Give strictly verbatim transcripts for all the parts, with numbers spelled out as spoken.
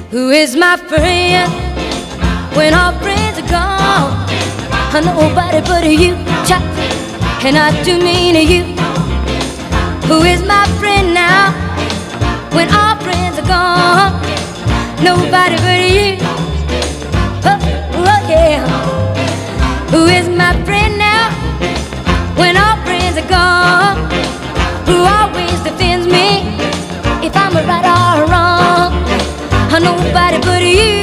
Who is my friend when all friends are gone? Nobody but you, child, and I do mean you. Who is my friend now when all friends are gone? Nobody but you. Oh, oh yeah. Who is my friend now when all friends are gone? Who always defends me if I'm right or wrong? Nobody but you.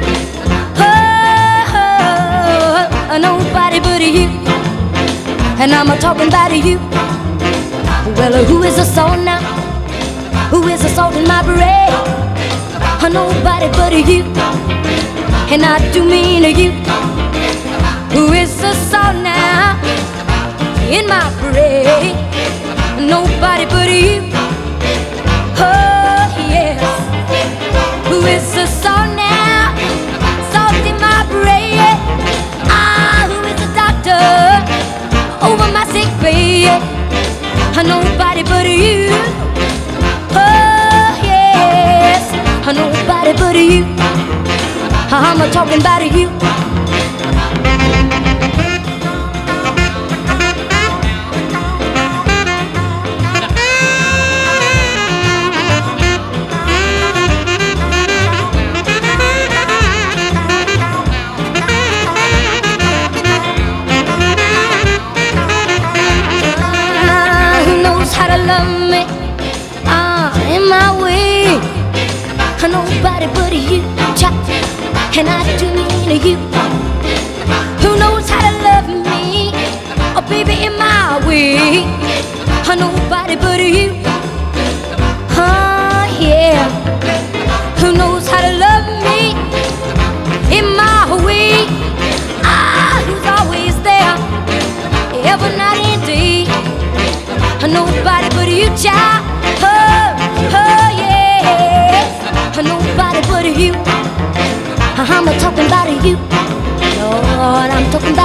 Oh, oh, oh, nobody but you. And I'm talking about you. Well, who is the salt now? Who is the salt in my bread? Nobody but you. And I do mean you. Who is the salt now in my bread? Nobody but you. Oh yes. Who is the salt now? Salt in my bread. Ah, who is the doctor over my sick bed? Nobody but you. Oh yes. Nobody but you. I'm talking about you. Love me, ah, in my way. Nobody but you, child, and I do mean you. Who knows how to love me, oh baby, in my way. Nobody but you, oh yeah. Who knows how to love me in my way? Ah, who's always there, every night and day. Nobody but you, child. Oh, oh yes. Nobody but you. I'm talking about you. Lord, I'm talking about